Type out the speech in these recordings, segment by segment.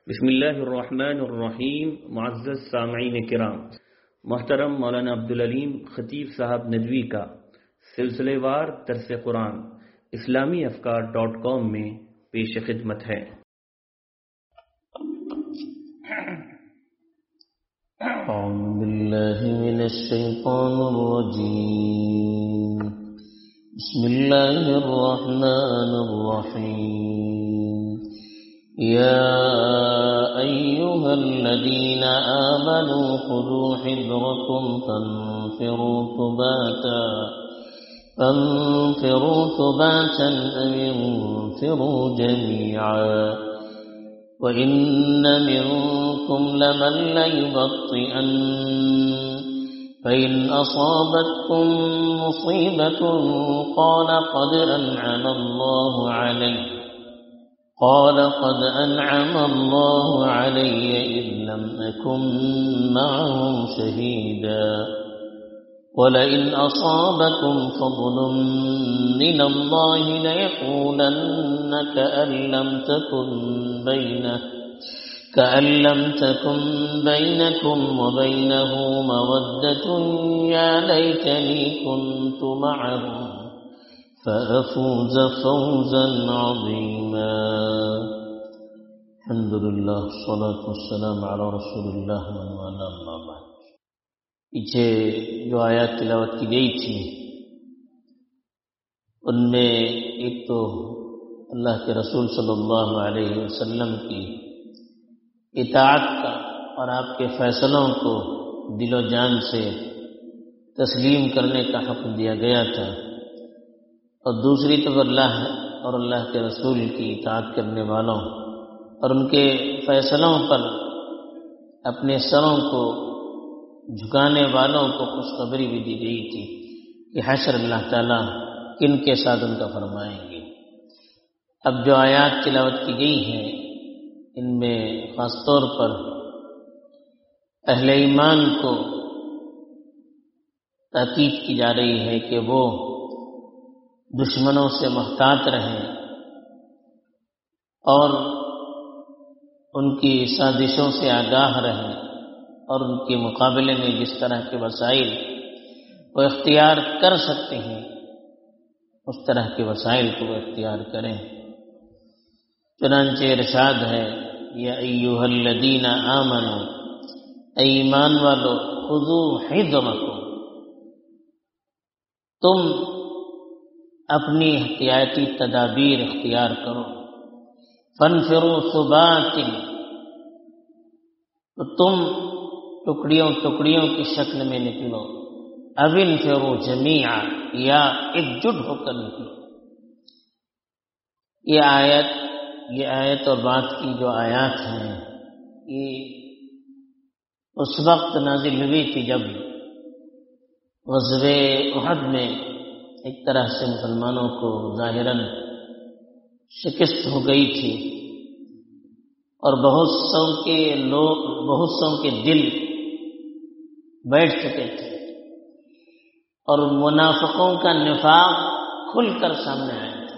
بسم اللہ الرحمن الرحیم. معزز سامعین کرام، محترم مولانا عبدالعلیم خطیب صاحب ندوی کا سلسلے وار درس قرآن اسلامیافکار.com میں پیش خدمت ہے. اعوذ باللہ من الشیطان الرجیم. بسم اللہ الرحمن الرحیم. یا ایہا الذین آمنوا خذوا حذرکم فانفروا ثباتا أو انفروا جميعا وإن منكم لمن ليبطئن فإن أصابتكم مصيبة قال قد أنعم الله علي إذ لم أكن معهم شهيدا ولئن أصابكم فضل من الله ليقولن كأن لم تكن بينكم وبينه مودة يا ليتني كنت معهم فأفوز فوزا عظيما. الحمد لله والصلاة والسلام على رسول الله وعلى أما بعد. پیچھے جو آیات تلاوت کی گئی تھی ان میں ایک تو اللہ کے رسول صلی اللہ علیہ وسلم کی اطاعت کا اور آپ کے فیصلوں کو دل و جان سے تسلیم کرنے کا حکم دیا گیا تھا، اور دوسری طرف اللہ اور اللہ کے رسول کی اطاعت کرنے والوں اور ان کے فیصلوں پر اپنے سروں کو جھکانے والوں کو خوشخبری بھی دی گئی تھی کہ حشر اللہ تعالیٰ کن کے ساتھ ان کا فرمائیں گے. اب جو آیات تلاوت کی گئی ہیں ان میں خاص طور پر اہل ایمان کو تاکید کی جا رہی ہے کہ وہ دشمنوں سے محتاط رہیں اور ان کی سازشوں سے آگاہ رہیں اور ان کے مقابلے میں جس طرح کے وسائل وہ اختیار کر سکتے ہیں اس طرح کے وسائل کو وہ اختیار کریں. چنانچہ ارشاد ہے یا ایھا الذین آمنوا، اے ایمان والو، خذوا حذرکم، تم اپنی احتیاطی تدابیر اختیار کرو. فانفروا ثبات، تو تم ٹکڑیوں کی شکل میں نکلو. اب انفروا جمیعا، یا ایک جٹ ہو کر نکلو. یہ آیت اور بات کی جو آیات ہیں یہ اس وقت نازل ہوئی تھی جب غزوہ احد میں ایک طرح سے مسلمانوں کو ظاہراً شکست ہو گئی تھی اور بہت سو کے دل بیٹھ چکے تھے اور منافقوں کا نفاق کھل کر سامنے آیا تھا.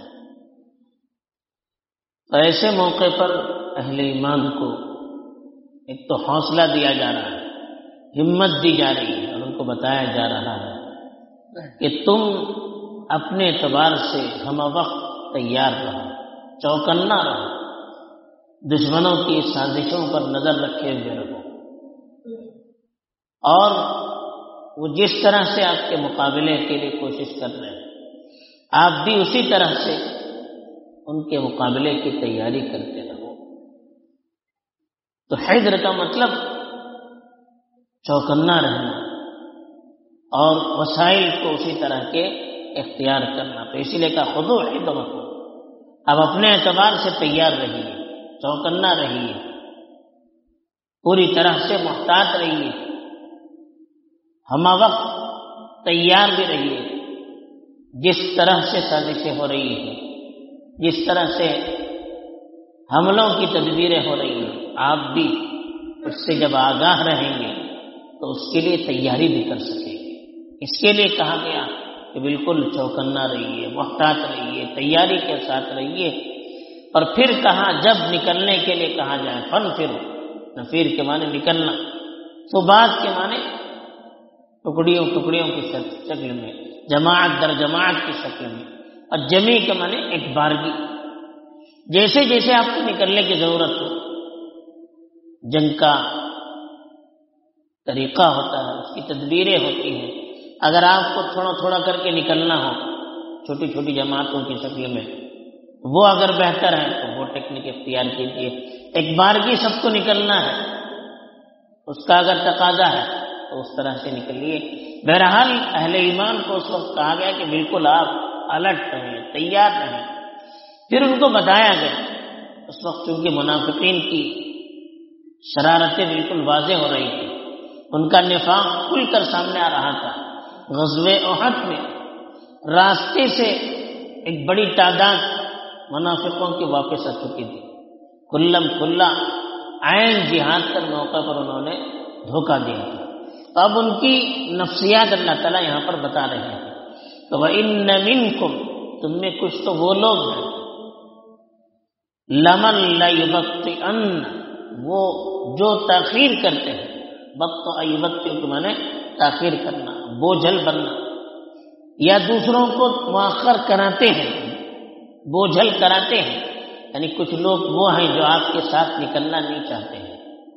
تو ایسے موقع پر اہل ایمان کو ایک تو حوصلہ دیا جا رہا ہے، ہمت دی جا رہی ہے اور ان کو بتایا جا رہا ہے کہ تم اپنے اعتبار سے ہم وقت تیار رہو، چوکنا رہو، دشمنوں کی سازشوں پر نظر رکھے ہوئے رہو، اور وہ جس طرح سے آپ کے مقابلے کے لیے کوشش کر رہے ہیں آپ بھی اسی طرح سے ان کے مقابلے کی تیاری کرتے رہو. تو حذر کا مطلب چوکنا رہنا اور وسائل کو اسی طرح کے اختیار کرنا. تو اسی لیے کہا خذوا حذرکم، اب اپنے اعتبار سے تیار رہیے، چوکنا رہیے، پوری طرح سے محتاط رہیے، ہم وقت تیار بھی رہیے. جس طرح سے سازشیں ہو رہی ہیں، جس طرح سے حملوں کی تدبیریں ہو رہی ہیں، آپ بھی اس سے جب آگاہ رہیں گے تو اس کے لیے تیاری بھی کر سکیں گے. اس کے لیے کہا گیا کہ بالکل چوکنا رہیے، محتاط رہیے، تیاری کے ساتھ رہیے. اور پھر کہا جب نکلنے کے لیے کہا جائے فنفر، نفیر کے معنی نکلنا، صبات کے معنی ٹکڑیوں ٹکڑیوں کی شکل میں، جماعت در جماعت کی شکل میں، اور جمی کے معنی ایک بارگی۔ جیسے جیسے آپ کو نکلنے کی ضرورت ہو، جنگ کا طریقہ ہوتا ہے، اس کی تدبیریں ہوتی ہیں، اگر آپ کو تھوڑا تھوڑا کر کے نکلنا ہو چھوٹی چھوٹی جماعتوں کی شکل میں، وہ اگر بہتر ہے تو وہ ٹیکنیک اختیار کیجیے۔ ایک بارگی سب کو نکلنا ہے، اس کا اگر تقاضا ہے تو اس طرح سے نکلیے۔ بہرحال اہل ایمان کو اس وقت کہا گیا کہ بالکل آپ الرٹ رہیں، تیار رہیں۔ پھر ان کو بتایا گیا، اس وقت چونکہ منافقین کی شرارتیں بالکل واضح ہو رہی تھی، ان کا نفاق کھل کر سامنے آ رہا تھا۔ غزوہ احد میں راستے سے ایک بڑی تعداد منافقوں کی واپس آ چکی تھی، کلم کھلا عین جہاد کر موقع پر انہوں نے دھوکہ دیا تھا۔ تو اب ان کی نفسیات اللہ تعالیٰ یہاں پر بتا رہے ہیں کہ وَإِنَّ مِنْكُمْ، تم میں کچھ تو وہ لوگ ہیں، لَمَن لَيُبَطِّئَنَّ، وہ جو تاخیر کرتے ہیں، بطّئ یبطئ کے معنی تاخیر کرنا، بوجھل بننا، یا دوسروں کو مؤخر کراتے ہیں، بوجھل کراتے ہیں، یعنی کچھ لوگ وہ ہیں جو آپ کے ساتھ نکلنا نہیں چاہتے ہیں،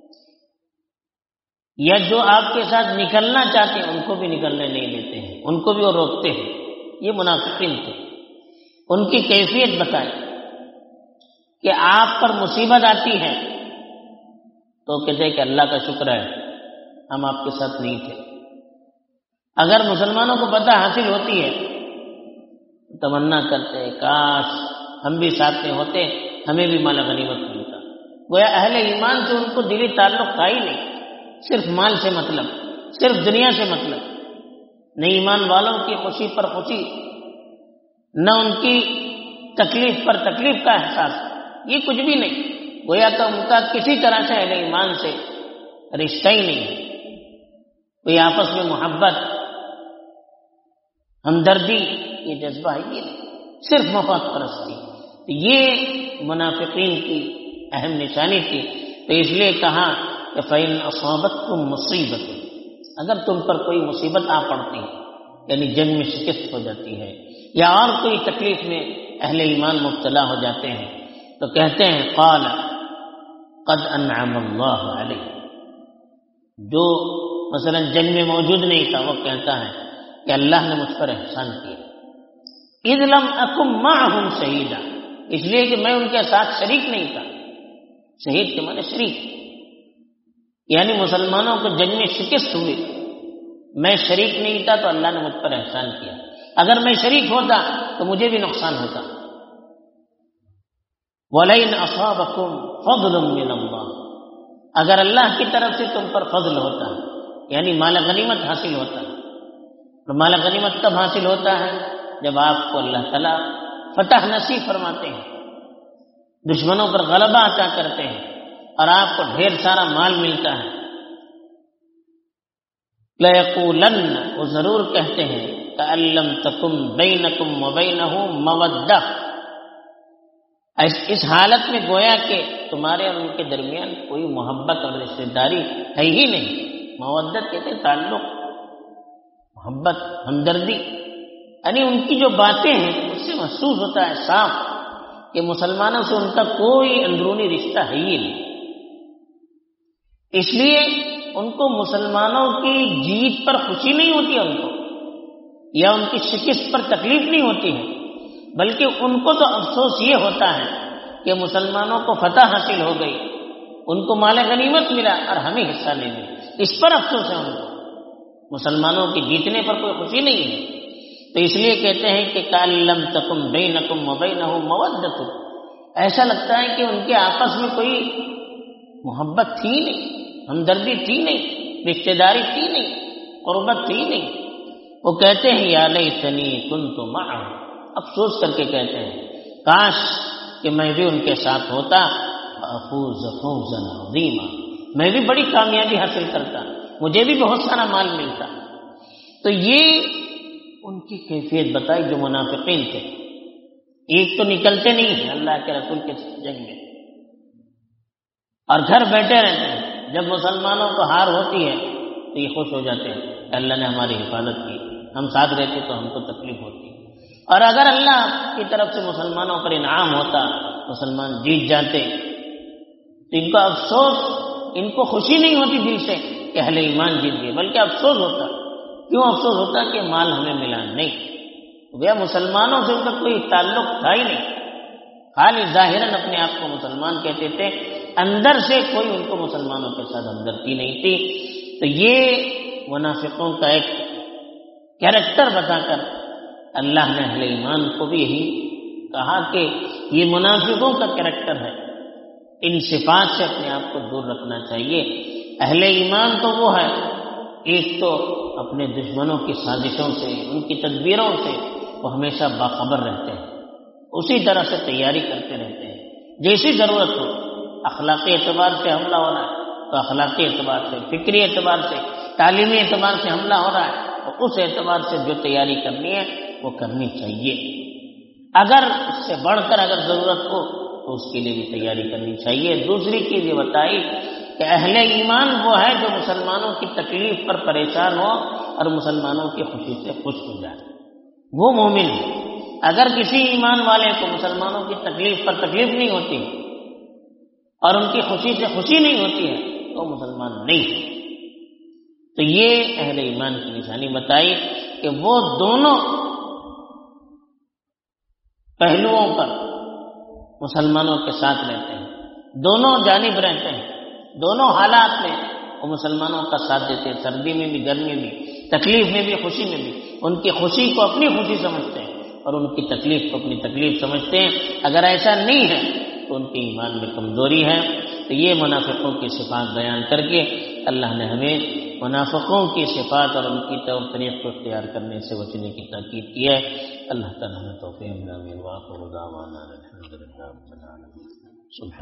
یا جو آپ کے ساتھ نکلنا چاہتے ہیں ان کو بھی نکلنے نہیں دیتے ہیں، ان کو بھی وہ روکتے ہیں۔ یہ منافقین تھے۔ ان کی کیفیت بتائی کہ آپ پر مصیبت آتی ہے تو کہتے ہیں کہ اللہ کا شکر ہے ہم آپ کے ساتھ نہیں تھے۔ اگر مسلمانوں کو فتح حاصل ہوتی ہے تمنا کرتے ہیں کاش ہم بھی ساتھ میں ہوتے، ہمیں بھی مال غنیمت ملتا۔ گویا اہل ایمان سے ان کو دلی تعلق تھا ہی نہیں، صرف مال سے مطلب، صرف دنیا سے مطلب، نہ ایمان والوں کی خوشی پر خوشی، نہ ان کی تکلیف پر تکلیف کا احساس، یہ کچھ بھی نہیں۔ گویا کہ ان کا کسی طرح سے اہل ایمان سے رشتہ ہی نہیں ہے، کوئی آپس میں محبت، ہمدردی، یہ جذبہ ہے یہ نہیں، صرف مفاد پرستی۔ یہ منافقین کی اہم نشانی تھی۔ تو اس لیے کہا کہ فَإِنْ أَصَابَتْكُمْ مُصِيبَةٌ، اگر تم پر کوئی مصیبت آ پڑتی ہے، یعنی جنگ میں شکست ہو جاتی ہے یا اور کوئی تکلیف میں اہل ایمان مبتلا ہو جاتے ہیں، تو کہتے ہیں قال قد انعم اللہ علیہ، جو مثلا جنگ میں موجود نہیں تھا وہ کہتا ہے کہ اللہ نے مجھ پر احسان کیا، اذ لم اکن معہم شہیدا، اس لیے کہ میں ان کے ساتھ شریک نہیں تھا۔ شہید کے معنی شریک، یعنی مسلمانوں کو جنگ میں شکست ہوئی، میں شریک نہیں تھا تو اللہ نے مجھ پر احسان کیا، اگر میں شریک ہوتا تو مجھے بھی نقصان ہوتا۔ وَلَئِنْ أَصَابَكُمْ فَضْلٌ مِّنَ اللَّهِ، اگر اللہ کی طرف سے تم پر فضل ہوتا، یعنی مال غنیمت حاصل ہوتا، تو مال غنیمت کب حاصل ہوتا ہے؟ جب آپ کو اللہ تعالیٰ فتح نصیب فرماتے ہیں، دشمنوں پر غلبہ عطا کرتے ہیں اور آپ کو ڈھیر سارا مال ملتا ہے۔ لَيَقُولَنَّ، وہ ضرور کہتے ہیں كَأَن لَّمْ تَكُن بَيْنَكُمْ وَبَيْنَهُ مَوَدَّةٌ، اس حالت میں گویا کہ تمہارے اور ان کے درمیان کوئی محبت اور رشتہ داری ہے ہی نہیں۔ مودت کہتے ہیں تعلق، محبت، ہمدردی، یعنی ان کی جو باتیں ہیں اس سے محسوس ہوتا ہے صاف کہ مسلمانوں سے ان کا کوئی اندرونی رشتہ ہے ہی نہیں۔ اس لیے ان کو مسلمانوں کی جیت پر خوشی نہیں ہوتی ان کو، یا ان کی شکست پر تکلیف نہیں ہوتی ہے، بلکہ ان کو تو افسوس یہ ہوتا ہے کہ مسلمانوں کو فتح حاصل ہو گئی، ان کو مال غنیمت ملا اور ہمیں حصہ نہیں ملا، اس پر افسوس ہے ان کو، مسلمانوں کے جیتنے پر کوئی خوشی نہیں ہے۔ تو اس لیے کہتے ہیں کہ کَأَن لَّمْ تَكُن بَيْنَكُمْ وَبَيْنَهُ مَوَدَّةٌ، ایسا لگتا ہے کہ ان کے آپس میں کوئی محبت تھی نہیں، ہمدردی تھی نہیں، رشتہ داری تھی نہیں، قربت تھی نہیں۔ وہ کہتے ہیں یا لیتنی کنت معہم، افسوس کر کے کہتے ہیں کاش کہ میں بھی ان کے ساتھ ہوتا، فافوز فوزا عظیما، میں بھی بڑی کامیابی حاصل کرتا، مجھے بھی بہت سارا مال ملتا۔ تو یہ ان کی کیفیت بتائی جو منافقین تھے۔ عید تو نکلتے نہیں ہیں اللہ کے رسول کے جنگ میں، اور گھر بیٹھے رہتے ہیں۔ جب مسلمانوں کو ہار ہوتی ہے تو یہ خوش ہو جاتے ہیں کہ اللہ نے ہماری حفاظت کی، ہم ساتھ رہتے تو ہم کو تکلیف ہوتی۔ اور اگر اللہ کی طرف سے مسلمانوں پر انعام ہوتا، مسلمان جیت جاتے، تو ان کا افسوس، ان کو خوشی نہیں ہوتی دل سے کہ اہل ایمان جیت گئے، بلکہ افسوس ہوتا۔ کیوں افسوس ہوتا؟ کہ مال ہمیں ملا نہیں۔ گویا مسلمانوں سے ان کا کوئی تعلق تھا ہی نہیں، خالی ظاہراً اپنے آپ کو مسلمان کہتے تھے، اندر سے کوئی ان کو مسلمانوں کے ساتھ ہمدردی نہیں تھی۔ تو یہ منافقوں کا ایک کیریکٹر بتا کر اللہ نے اہل ایمان کو بھی یہی کہا کہ یہ منافقوں کا کیریکٹر ہے، ان صفات سے اپنے آپ کو دور رکھنا چاہیے۔ اہل ایمان تو وہ ہے، ایک تو اپنے دشمنوں کی سازشوں سے، ان کی تدبیروں سے وہ ہمیشہ باخبر رہتے ہیں، اسی طرح سے تیاری کرتے رہتے ہیں، جیسی ضرورت ہو۔ اخلاقی اعتبار سے حملہ ہو رہا ہے تو اخلاقی اعتبار سے، فکری اعتبار سے، تعلیمی اعتبار سے حملہ ہو رہا ہے تو اس اعتبار سے جو تیاری کرنی ہے وہ کرنی چاہیے۔ اگر اس سے بڑھ کر اگر ضرورت ہو تو اس کے لیے بھی تیاری کرنی چاہیے۔ دوسری چیز یہ بتائی کہ اہل ایمان وہ ہے جو مسلمانوں کی تکلیف پر پریشان ہو اور مسلمانوں کی خوشی سے خوش ہو جائے، وہ مومن ہے۔ اگر کسی ایمان والے کو مسلمانوں کی تکلیف پر تکلیف نہیں ہوتی اور ان کی خوشی سے خوشی نہیں ہوتی ہے تو مسلمان نہیں ہے۔ تو یہ اہل ایمان کی نشانی بتائی کہ وہ دونوں پہلوؤں پر مسلمانوں کے ساتھ رہتے ہیں، دونوں جانب رہتے ہیں، دونوں حالات میں وہ مسلمانوں کا ساتھ دیتے ہیں، سردی میں بھی، گرمی میں بھی، تکلیف میں بھی، خوشی میں بھی۔ ان کی خوشی کو اپنی خوشی سمجھتے ہیں اور ان کی تکلیف کو اپنی تکلیف سمجھتے ہیں۔ اگر ایسا نہیں ہے تو ان کے ایمان میں کمزوری ہے۔ تو یہ منافقوں کی صفات بیان کر کے اللہ نے ہمیں منافقوں کی صفات اور ان کی طور طریق کو اختیار کرنے سے بچنے کی تاکید کی ہے۔ اللہ تعالیٰ ہمیں توفیق عطا فرمائے۔